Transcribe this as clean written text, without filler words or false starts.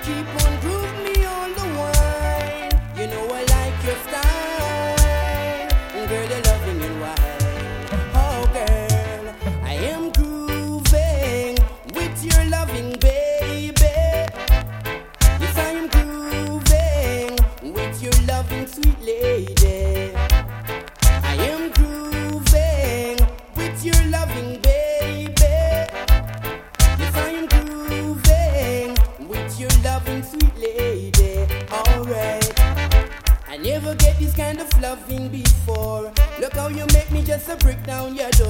keep on grooving me all the while. You know I like your style, girl, you're loving and wild. Oh girl, I am grooving with your loving baby. Yes, I am grooving with your loving sweet lady. I am grooving with your loving baby. Yes, I am grooving with your loving sweet lady. Alright, I never get this kind of loving before. Look how you make me just a break down your door.